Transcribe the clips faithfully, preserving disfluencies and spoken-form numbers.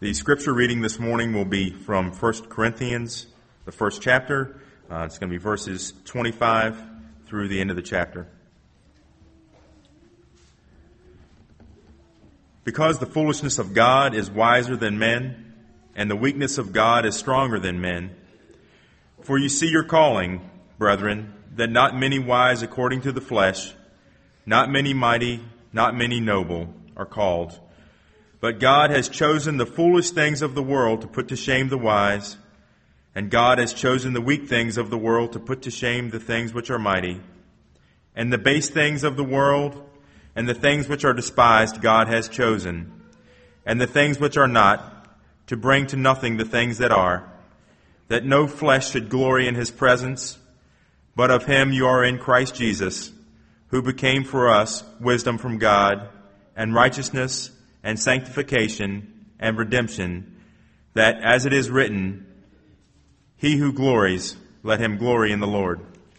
The scripture reading this morning will be from First Corinthians, the first chapter. Uh, it's going to be verses twenty-five through the end of the chapter. Because the foolishness of God is wiser than men, and the weakness of God is stronger than men. For you see your calling, brethren, that not many wise according to the flesh, not many mighty, not many noble are called. But God has chosen the foolish things of the world to put to shame the wise, and God has chosen the weak things of the world to put to shame the things which are mighty. And the base things of the world and the things which are despised God has chosen, and the things which are not, to bring to nothing the things that are, that no flesh should glory in his presence, but of him you are in Christ Jesus, who became for us wisdom from God, and righteousness, and sanctification, and redemption, that, as it is written, he who glories, let him glory in the Lord.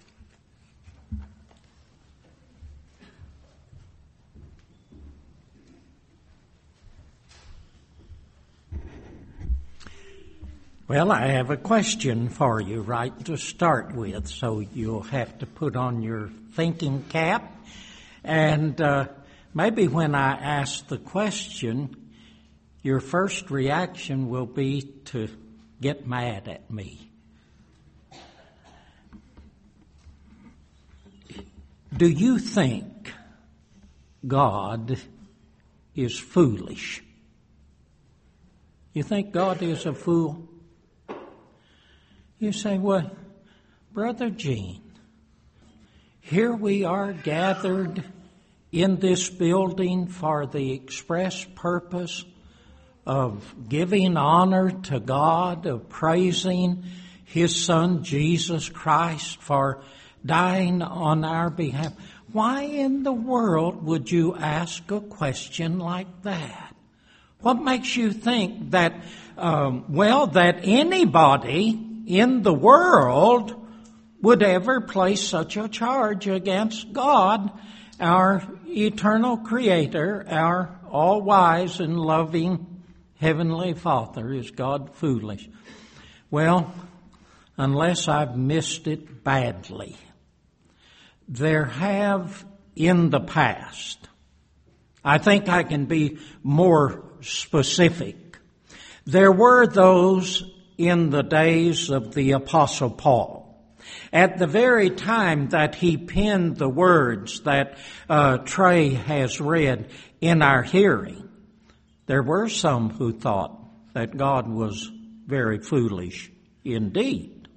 Well, I have a question for you right to start with, so you'll have to put on your thinking cap. And uh, maybe when I ask the question, your first reaction will be to get mad at me. Do you think God is foolish? You think God is a fool? You say, well, Brother Gene, here we are gathered in this building for the express purpose of giving honor to God, of praising His Son, Jesus Christ, for dying on our behalf. Why in the world would you ask a question like that? What makes you think that, um, well, that anybody in the world would ever place such a charge against God, our eternal Creator, our all-wise and loving Heavenly Father? Is God foolish? Well, unless I've missed it badly, there have in the past, I think I can be more specific, there were those in the days of the Apostle Paul, at the very time that he penned the words that uh, Trey has read in our hearing, there were some who thought that God was very foolish indeed.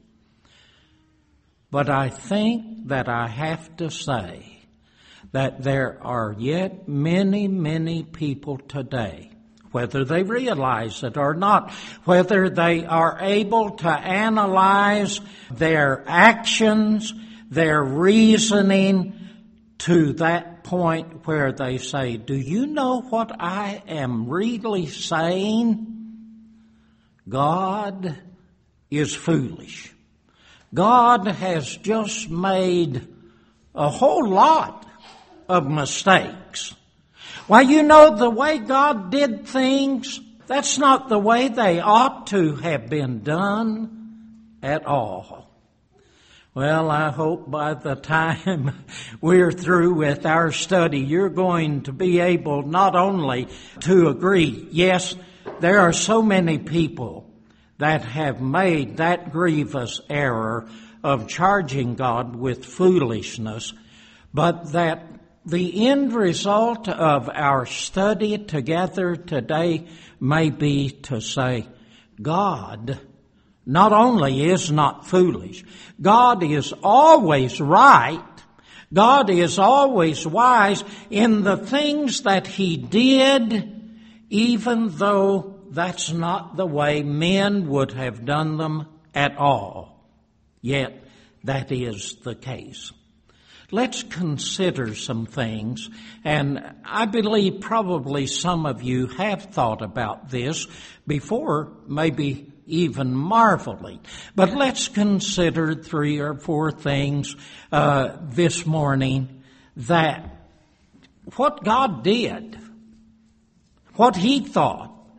But I think that I have to say that there are yet many, many people today, whether they realize it or not, whether they are able to analyze their actions, their reasoning to that point where they say, do you know what I am really saying? God is foolish. God has just made a whole lot of mistakes. Well, you know, the way God did things, that's not the way they ought to have been done at all. Well, I hope by the time we're through with our study, you're going to be able not only to agree, yes, there are so many people that have made that grievous error of charging God with foolishness, but that the end result of our study together today may be to say, God not only is not foolish, God is always right, God is always wise in the things that He did, even though that's not the way men would have done them at all. Yet that is the case. Let's consider some things, and I believe probably some of you have thought about this before, maybe even marveling. But let's consider three or four things uh, this morning that what God did, what He thought,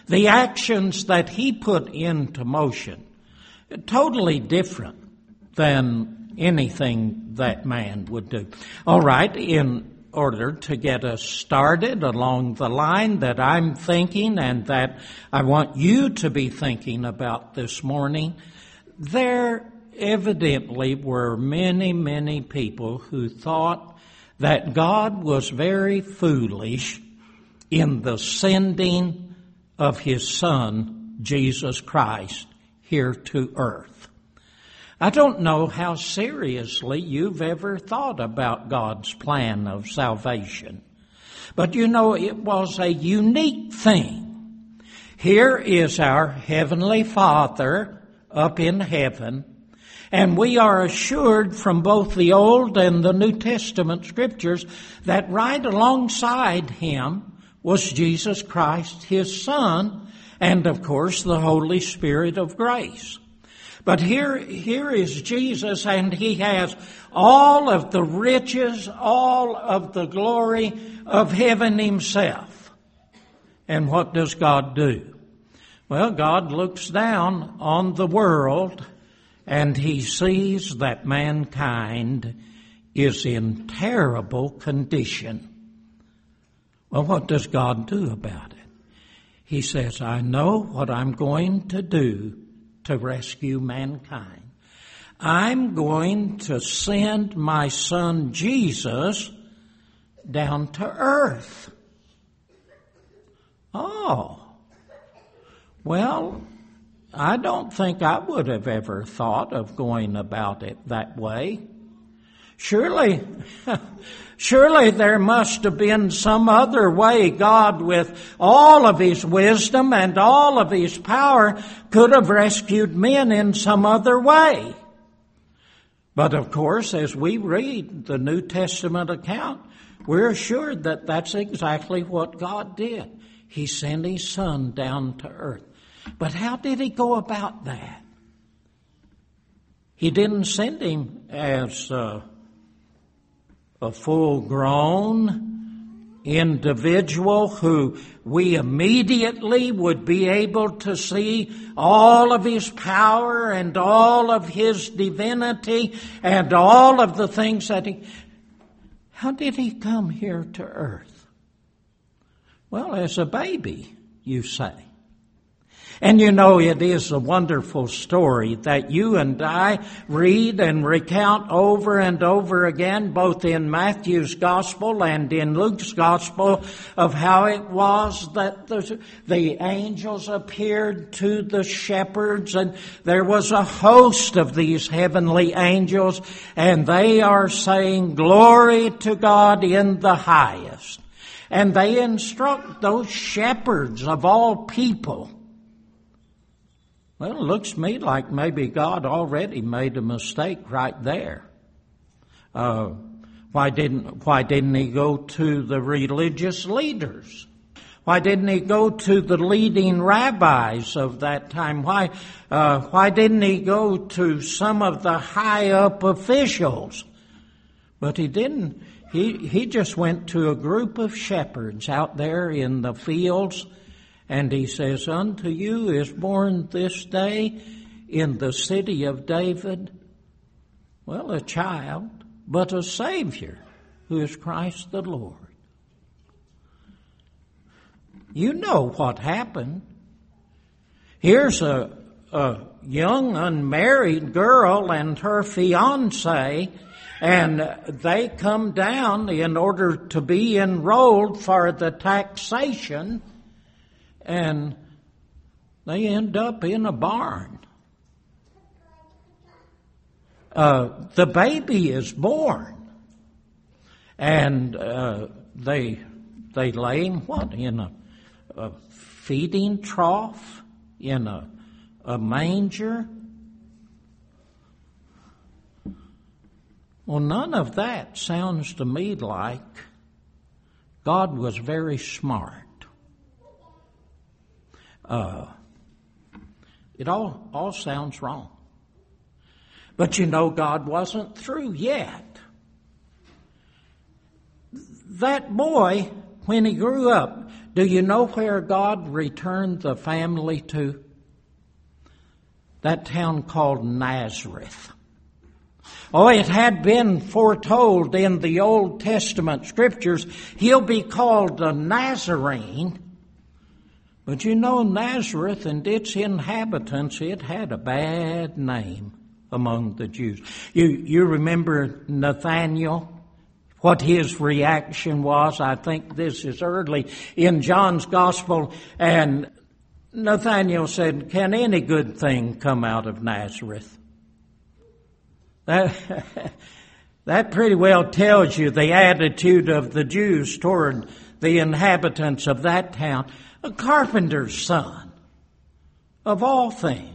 The actions that he put into motion, totally different than anything that man would do. All right, in order to get us started along the line that I'm thinking and that I want you to be thinking about this morning, there evidently were many, many people who thought that God was very foolish in the sending of His Son, Jesus Christ, here to earth. I don't know how seriously you've ever thought about God's plan of salvation, but you know it was a unique thing. Here is our Heavenly Father up in heaven, and we are assured from both the Old and the New Testament Scriptures that right alongside Him was Jesus Christ, His Son, and of course the Holy Spirit of grace. But here, here is Jesus, and He has all of the riches, all of the glory of heaven Himself. And what does God do? Well, God looks down on the world, and He sees that mankind is in terrible condition. Well, what does God do about it? He says, I know what I'm going to do to rescue mankind. I'm going to send my Son Jesus down to earth. Oh, well, I don't think I would have ever thought of going about it that way. Surely, surely there must have been some other way God, with all of His wisdom and all of His power, could have rescued men in some other way. But of course, as we read the New Testament account, we're assured that that's exactly what God did. He sent His Son down to earth. But how did He go about that? He didn't send Him as uh, a full-grown individual who we immediately would be able to see all of His power and all of His divinity and all of the things that He... How did He come here to earth? Well, as a baby, you say. And you know, it is a wonderful story that you and I read and recount over and over again, both in Matthew's Gospel and in Luke's Gospel, of how it was that the, the angels appeared to the shepherds, and there was a host of these heavenly angels, and they are saying, "Glory to God in the highest." And they instruct those shepherds of all people. Well, it looks to me like maybe God already made a mistake right there. Uh, why didn't Why didn't He go to the religious leaders? Why didn't He go to the leading rabbis of that time? Why uh, Why didn't He go to some of the high up officials? But He didn't. He He just went to a group of shepherds out there in the fields. And He says, unto you is born this day in the city of David, well, a child, but a Savior, who is Christ the Lord. You know what happened. Here's a, a young unmarried girl and her fiancé, and they come down in order to be enrolled for the taxation, and they end up in a barn. Uh, the baby is born, and uh, they they lay him what in a, a feeding trough, in a a manger. Well, none of that sounds to me like God was very smart. Uh, it all, all sounds wrong. But you know, God wasn't through yet. That boy when he grew up, do you know where God returned the family to? That town called Nazareth. Oh, it had been foretold in the Old Testament scriptures, he'll be called a Nazarene. But you know, Nazareth and its inhabitants, it had a bad name among the Jews. You, you remember Nathanael? What his reaction was? I think this is early in John's Gospel. And Nathanael said, "Can any good thing come out of Nazareth?" That, that pretty well tells you the attitude of the Jews toward the inhabitants of that town. A carpenter's son, of all things.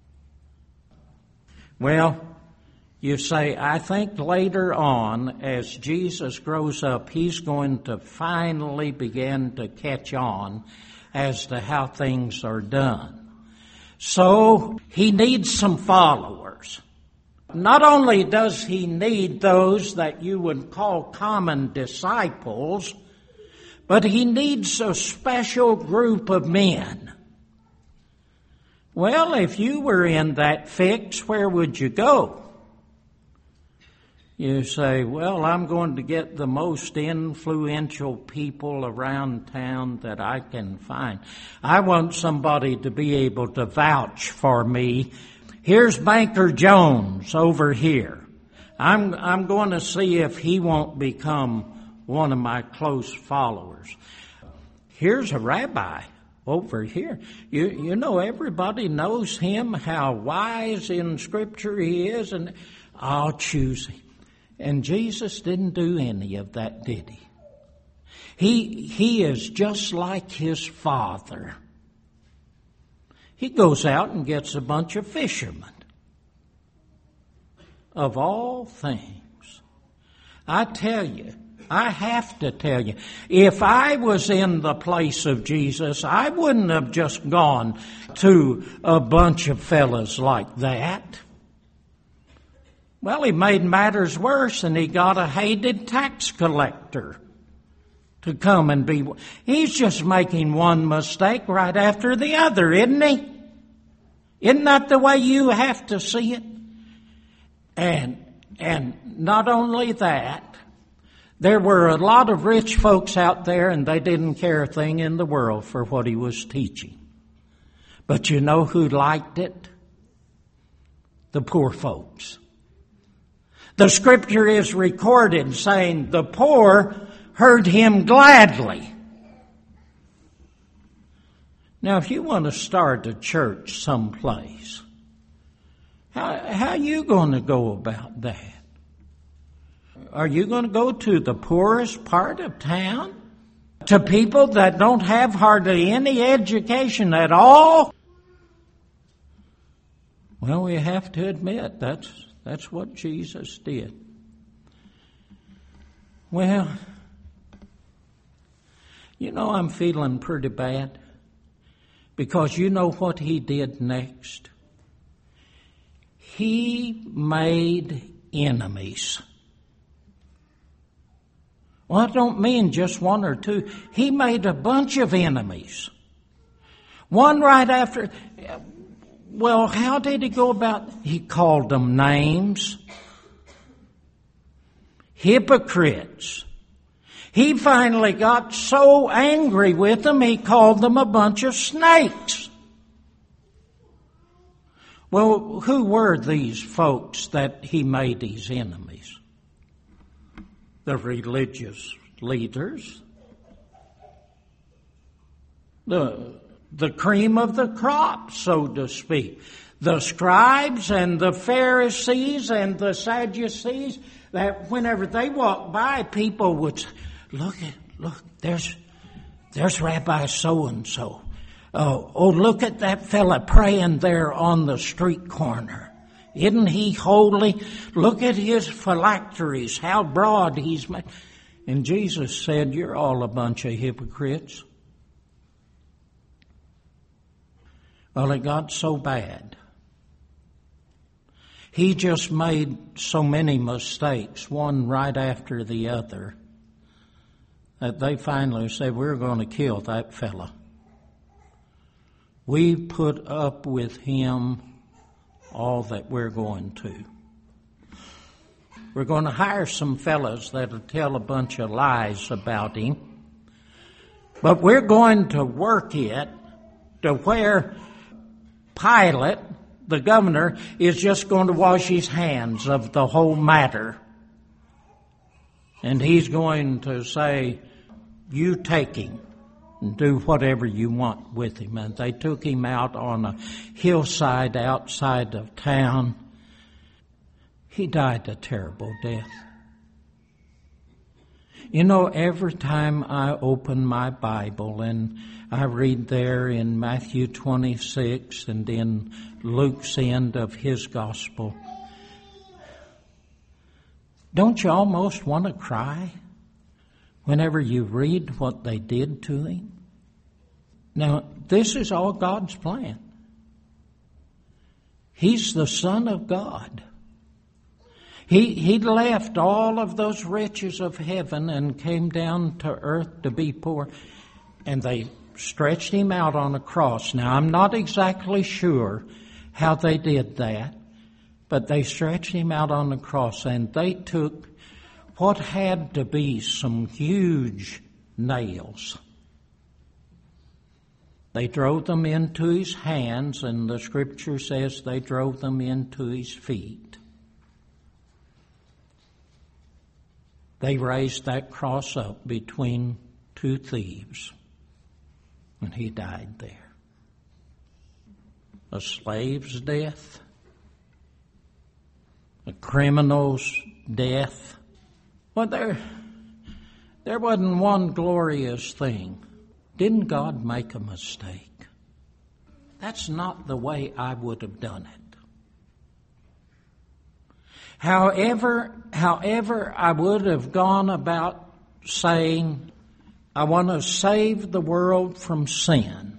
Well, you say, I think later on, as Jesus grows up, he's going to finally begin to catch on as to how things are done. So he needs some followers. Not only does he need those that you would call common disciples, but he needs a special group of men. Well, if you were in that fix, where would you go? You say, well, I'm going to get the most influential people around town that I can find. I want somebody to be able to vouch for me. Here's Banker Jones over here. I'm, I'm going to see if he won't become one of my close followers. Here's a rabbi over here. You, you know, everybody knows him, how wise in Scripture he is, and I'll choose him. And Jesus didn't do any of that, did he? He, he is just like his Father. He goes out and gets a bunch of fishermen. Of all things, I tell you, I have to tell you, if I was in the place of Jesus, I wouldn't have just gone to a bunch of fellas like that. Well, he made matters worse, and he got a hated tax collector to come and be. He's just making one mistake right after the other, isn't he? Isn't that the way you have to see it? And, and not only that, there were a lot of rich folks out there, and they didn't care a thing in the world for what he was teaching. But you know who liked it? The poor folks. The Scripture is recorded saying the poor heard him gladly. Now, if you want to start a church someplace, how, how are you going to go about that? Are you going to go to the poorest part of town? To people that don't have hardly any education at all? Well, we have to admit that's that's what Jesus did. Well, you know, I'm feeling pretty bad because you know what he did next? He made enemies. Well, I don't mean just one or two. He made a bunch of enemies. One right after. Well, how did he go about? He called them names. Hypocrites. He finally got so angry with them, he called them a bunch of snakes. Well, who were these folks that he made these enemies? The religious leaders. The, the cream of the crop, so to speak. The scribes and the Pharisees and the Sadducees, that whenever they walked by, people would say, look at, look, there's, there's Rabbi so-and-so. Oh, oh, look at that fella praying there on the street corner. Isn't he holy? Look at his phylacteries, how broad he's made. And Jesus said, you're all a bunch of hypocrites. Well, it got so bad. He just made so many mistakes, one right after the other, that they finally said, we're going to kill that fella. We put up with him all that we're going to. We're going to hire some fellas that'll tell a bunch of lies about him. But we're going to work it to where Pilate, the governor, is just going to wash his hands of the whole matter. And he's going to say, you take him and do whatever you want with him. And they took him out on a hillside outside of town. He died a terrible death. You know, every time I open my Bible and I read there in Matthew twenty-six and in Luke's end of his gospel, don't you almost want to cry whenever you read what they did to him? Now, this is all God's plan. He's the Son of God. He, he left all of those riches of heaven and came down to earth to be poor. And they stretched him out on a cross. Now, I'm not exactly sure how they did that, but they stretched him out on the cross and they took what had to be some huge nails. They drove them into his hands, and the scripture says they drove them into his feet. They raised that cross up between two thieves, and he died there. A slave's death, a criminal's death. Well, there, there wasn't one glorious thing. Didn't God make a mistake? That's not the way I would have done it. However, however, I would have gone about saying, I want to save the world from sin,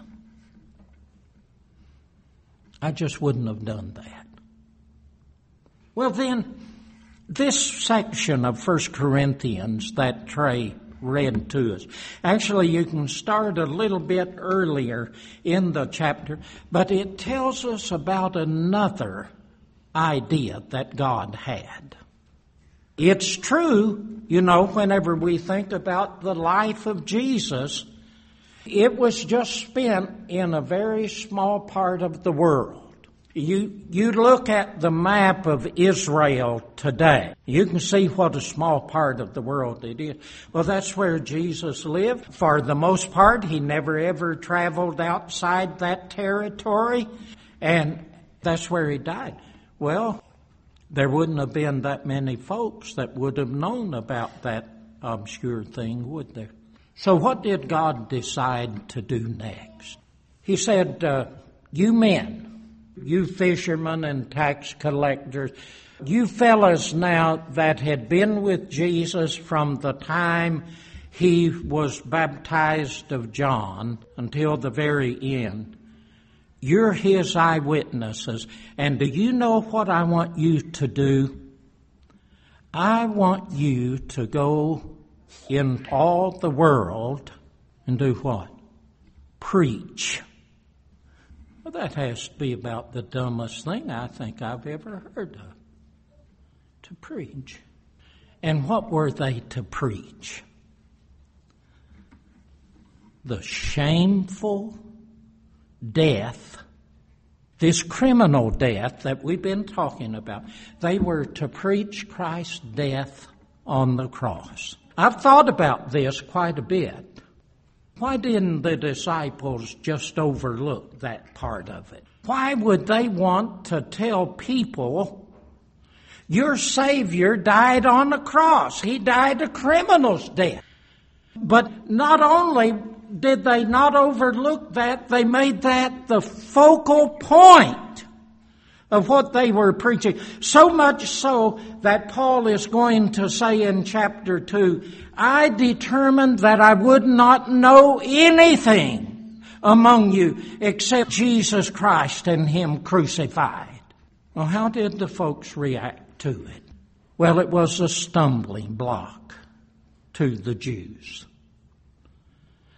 I just wouldn't have done that. Well then, this section of First Corinthians that Trey read to us, actually you can start a little bit earlier in the chapter, but it tells us about another idea that God had. It's true, you know, whenever we think about the life of Jesus, it was just spent in a very small part of the world. You, you look at the map of Israel today, you can see what a small part of the world it is. Well, that's where Jesus lived. For the most part, he never ever traveled outside that territory, and that's where he died. Well, there wouldn't have been that many folks that would have known about that obscure thing, would there? So what did God decide to do next? He said, uh, you men, you fishermen and tax collectors, you fellas now that had been with Jesus from the time he was baptized of John until the very end, you're his eyewitnesses. And do you know what I want you to do? I want you to go in all the world and do what? Preach. Well, that has to be about the dumbest thing I think I've ever heard of. To preach. And what were they to preach? The shameful death, this criminal death that we've been talking about. They were to preach Christ's death on the cross. I've thought about this quite a bit. Why didn't the disciples just overlook that part of it? Why would they want to tell people, your Savior died on the cross. He died a criminal's death. But not only did they not overlook that, they made that the focal point of what they were preaching. So much so that Paul is going to say in chapter two, I determined that I would not know anything among you except Jesus Christ and Him crucified. Well, how did the folks react to it? Well, it was a stumbling block to the Jews.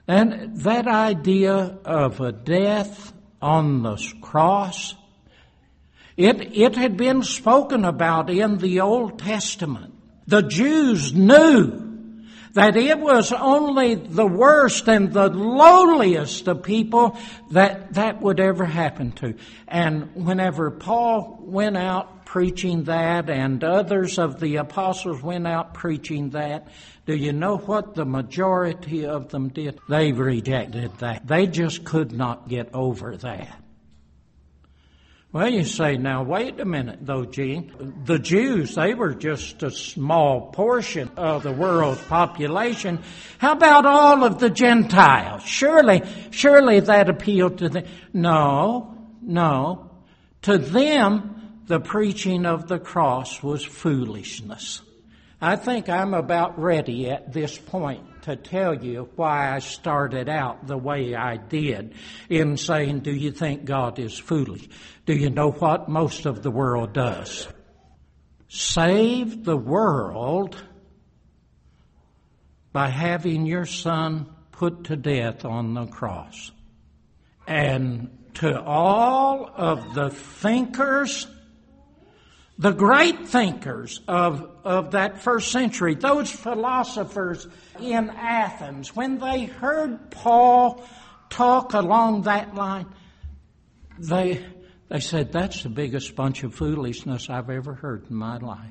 And that idea of a death on the cross, it, it had been spoken about in the Old Testament. The Jews knew that it was only the worst and the lowliest of people that that would ever happen to. And whenever Paul went out preaching that and others of the apostles went out preaching that, do you know what the majority of them did? They rejected that. They just could not get over that. Well, you say, now, wait a minute, though, Gene. The Jews, they were just a small portion of the world's population. How about all of the Gentiles? Surely, surely that appealed to them. No, no. To them, the preaching of the cross was foolishness. I think I'm about ready at this point to tell you why I started out the way I did in saying, do you think God is foolish? Do you know what most of the world does? Save the world by having your son put to death on the cross. And to all of the thinkers, the great thinkers of, of that first century, those philosophers in Athens, when they heard Paul talk along that line, they they said, that's the biggest bunch of foolishness I've ever heard in my life.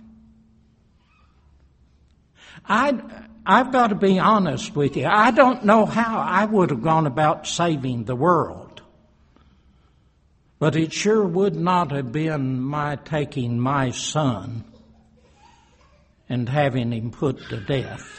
I, I've got to be honest with you. I don't know how I would have gone about saving the world. But it sure would not have been my taking my son and having him put to death.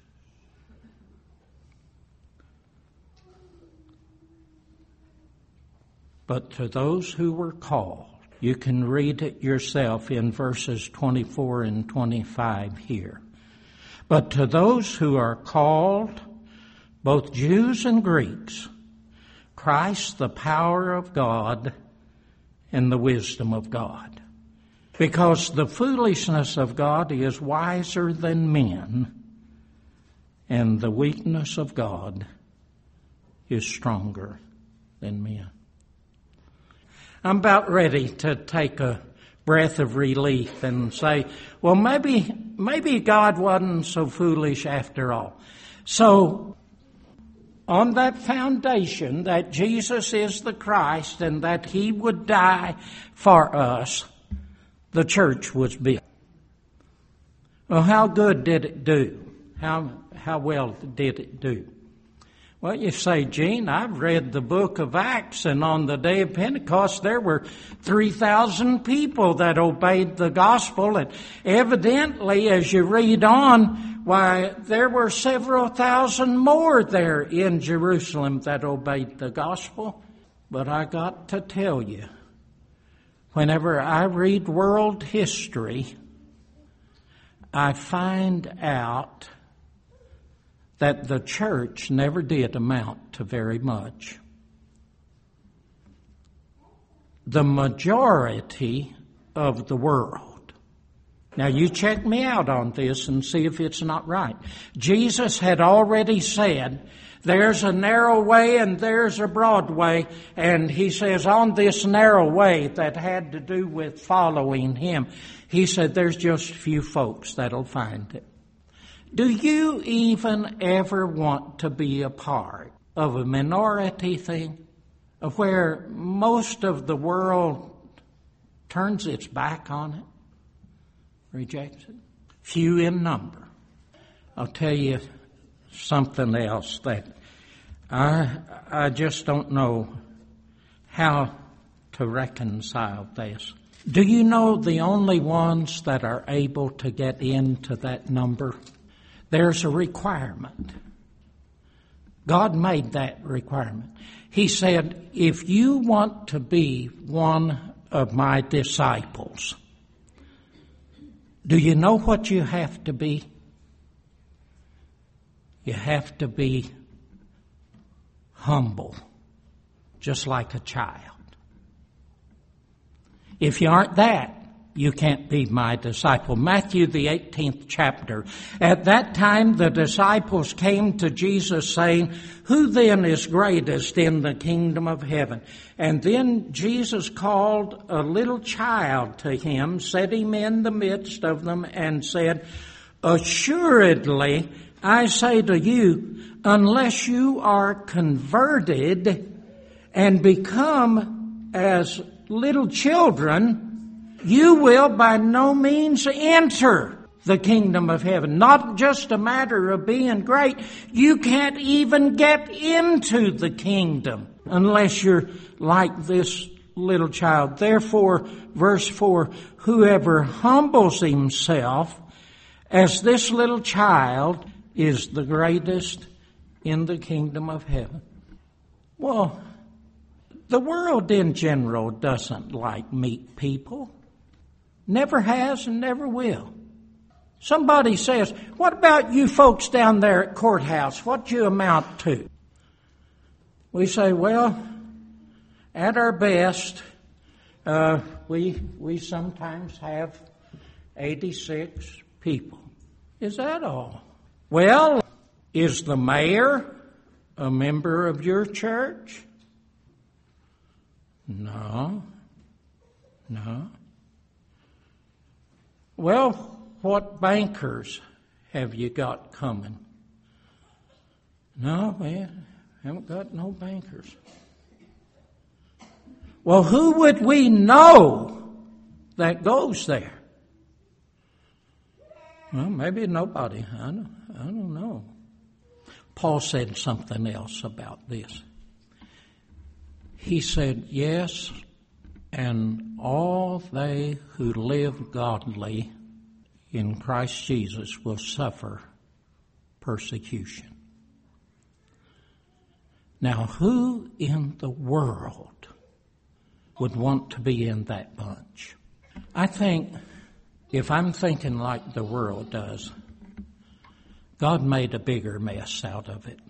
But to those who were called, you can read it yourself in verses twenty-four and twenty-five here. But to those who are called, both Jews and Greeks, Christ, the power of God and the wisdom of God. Because the foolishness of God is wiser than men, and the weakness of God is stronger than men. I'm about ready to take a breath of relief and say, well, maybe, maybe God wasn't so foolish after all. So, on that foundation that Jesus is the Christ and that He would die for us, the church was built. Well, how good did it do? How, how well did it do? Well, you say, Gene, I've read the book of Acts, and on the day of Pentecost there were three thousand people that obeyed the gospel, and evidently, as you read on, why, there were several thousand more there in Jerusalem that obeyed the gospel. But I got to tell you, whenever I read world history, I find out that the church never did amount to very much. The majority of the world. Now you check me out on this and see if it's not right. Jesus had already said, there's a narrow way and there's a broad way. And He says on this narrow way that had to do with following Him, He said there's just a few folks that'll find it. Do you even ever want to be a part of a minority thing, of where most of the world turns its back on it, rejects it? Few in number. I'll tell you something else that I I just don't know how to reconcile this. Do you know the only ones that are able to get into that number? There's a requirement. God made that requirement. He said, if you want to be one of my disciples, do you know what you have to be? You have to be humble, just like a child. If you aren't that, you can't be my disciple. Matthew, the eighteenth chapter. At that time, the disciples came to Jesus saying, who then is greatest in the kingdom of heaven? And then Jesus called a little child to him, set him in the midst of them, and said, assuredly, I say to you, unless you are converted and become as little children, you will by no means enter the kingdom of heaven. Not just a matter of being great. You can't even get into the kingdom unless you're like this little child. Therefore, verse four, whoever humbles himself as this little child is the greatest in the kingdom of heaven. Well, the world in general doesn't like meek people. Never has and never will. Somebody says, what about you folks down there at courthouse? What do you amount to? We say, well, at our best, uh, we we sometimes have eighty-six people. Is that all? Well, is the mayor a member of your church? No. No. Well, what bankers have you got coming? No, we haven't got no bankers. Well, who would we know that goes there? Well, maybe nobody. I don't, I don't know. Paul said something else about this. He said, yes, and all they who live godly in Christ Jesus will suffer persecution. Now, who in the world would want to be in that bunch? I think, if I'm thinking like the world does, God made a bigger mess out of it.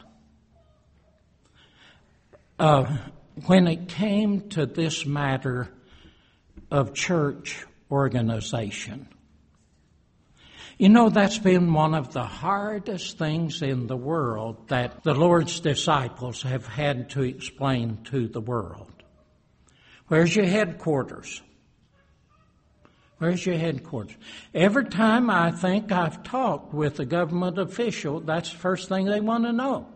Uh, when it came to this matter of church organization, you know, that's been one of the hardest things in the world that the Lord's disciples have had to explain to the world. Where's your headquarters? Where's your headquarters? Every time I think I've talked with a government official, that's the first thing they want to know.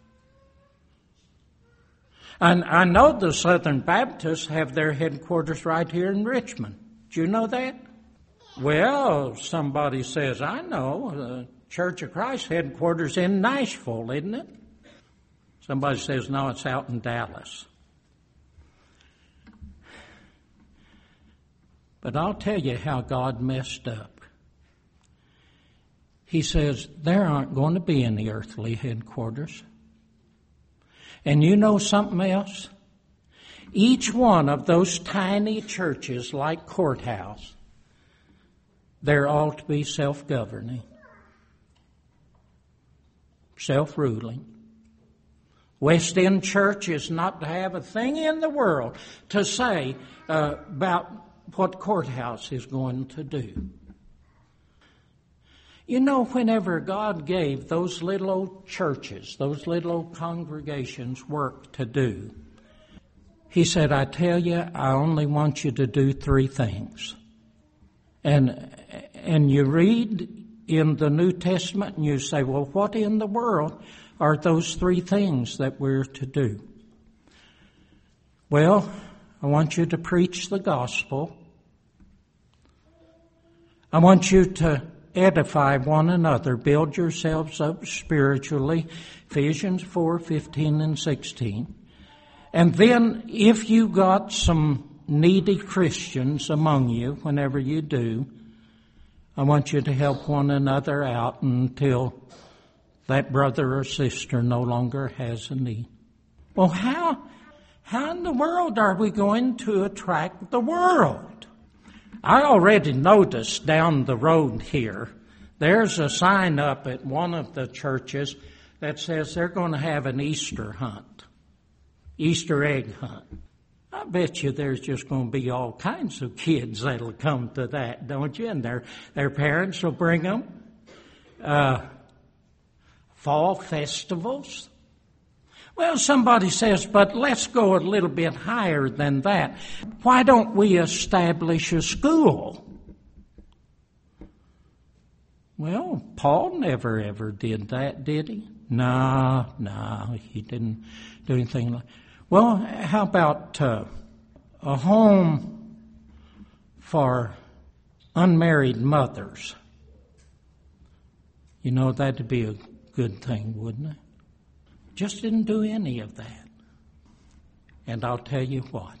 And I know the Southern Baptists have their headquarters right here in Richmond. Do you know that? Well, somebody says, I know, the Church of Christ headquarters in Nashville, isn't it? Somebody says, no, it's out in Dallas. But I'll tell you how God messed up. He says, there aren't going to be any earthly headquarters. And you know something else? Each one of those tiny churches like Courthouse, they're all to be self-governing, self-ruling. West End Church is not to have a thing in the world to say uh, about what Courthouse is going to do. You know, whenever God gave those little old churches, those little old congregations work to do, He said, I tell you, I only want you to do three things. And and you read in the New Testament and you say, well, what in the world are those three things that we're to do? Well, I want you to preach the gospel. I want you to edify one another, build yourselves up spiritually, Ephesians four, fifteen and sixteen. And then if you got some needy Christians among you, whenever you do, I want you to help one another out until that brother or sister no longer has a need. Well, how, how in the world are we going to attract the world? I already noticed down the road here, there's a sign up at one of the churches that says they're going to have an Easter hunt, Easter egg hunt. I bet you there's just going to be all kinds of kids that'll come to that, don't you? And their their parents will bring them. Uh, fall festivals. Well, somebody says, but let's go a little bit higher than that. Why don't we establish a school? Well, Paul never ever did that, did he? No, no, he didn't do anything like that. Well, how about uh, a home for unmarried mothers? You know, that'd be a good thing, wouldn't it? Just didn't do any of that. And I'll tell you what.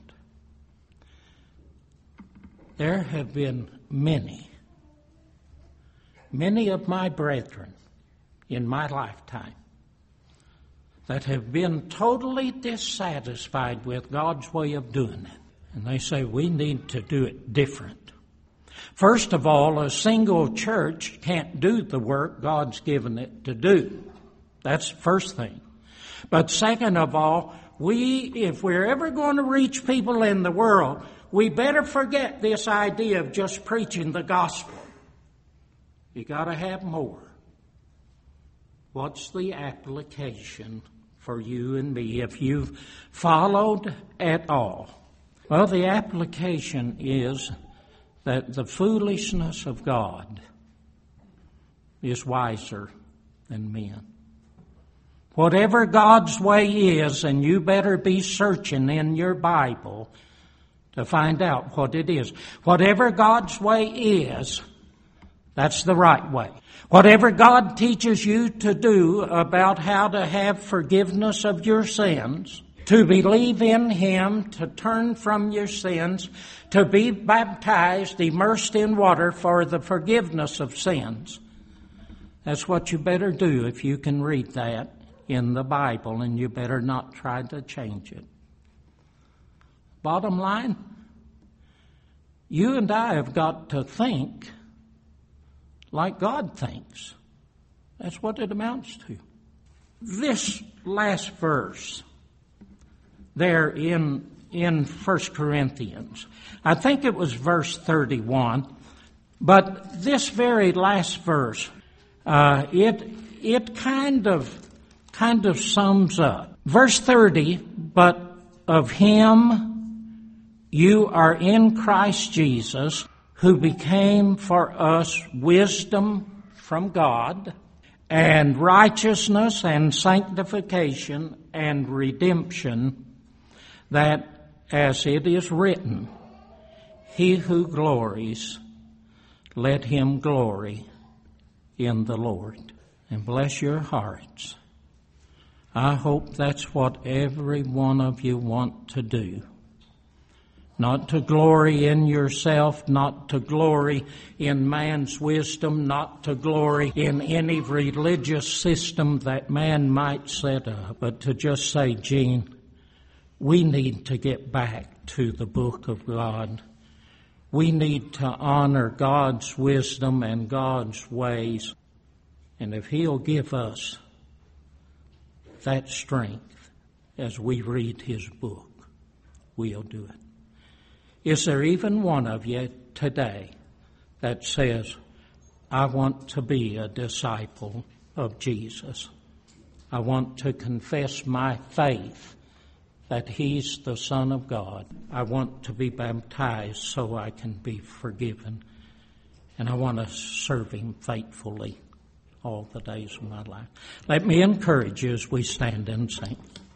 There have been many, many of my brethren in my lifetime that have been totally dissatisfied with God's way of doing it. And they say, we need to do it different. First of all, a single church can't do the work God's given it to do. That's the first thing. But second of all, we, if we're ever going to reach people in the world, we better forget this idea of just preaching the gospel. You got to have more. What's the application for you and me if you've followed at all? Well, the application is that the foolishness of God is wiser than men. Whatever God's way is, and you better be searching in your Bible to find out what it is. Whatever God's way is, that's the right way. Whatever God teaches you to do about how to have forgiveness of your sins, to believe in Him, to turn from your sins, to be baptized, immersed in water for the forgiveness of sins. That's what you better do if you can read that in the Bible, and you better not try to change it. Bottom line, you and I have got to think like God thinks. That's what it amounts to. This last verse there in in First Corinthians, I think it was verse thirty-one, but this very last verse, uh, it it kind of kind of sums up. Verse thirty, but of Him you are in Christ Jesus, who became for us wisdom from God, and righteousness and sanctification and redemption, that as it is written, he who glories, let him glory in the Lord. And bless your hearts. I hope that's what every one of you want to do. Not to glory in yourself, not to glory in man's wisdom, not to glory in any religious system that man might set up, but to just say, Gene, we need to get back to the book of God. We need to honor God's wisdom and God's ways. And if He'll give us that strength as we read His book, we'll do it. Is there even one of you today that says, I want to be a disciple of Jesus? I want to confess my faith that He's the Son of God. I want to be baptized so I can be forgiven. And I want to serve Him faithfully all the days of my life. Let me encourage you as we stand and sing.